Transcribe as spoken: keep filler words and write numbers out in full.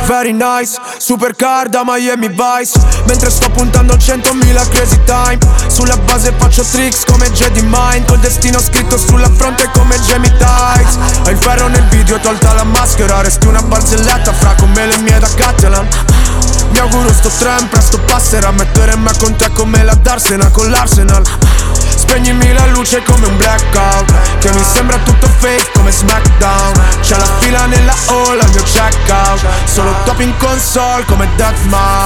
very nice, supercar da Miami Vice. Mentre sto puntando centomila crazy time. Sulla base faccio tricks come Jedi Mind. Col destino scritto sulla fronte come Jamie Tights. Hai il ferro nel video, tolta la maschera. Resti una barzelletta fra come le mie da Catalan. Mi auguro sto tram presto passerà. Mettere me con te come la Darsena con l'Arsenal. Spegnimi la luce come un blackout, che mi sembra tutto fake come SmackDown. C'è la fila nella hall al mio checkout. Solo top in console come Deathmatch.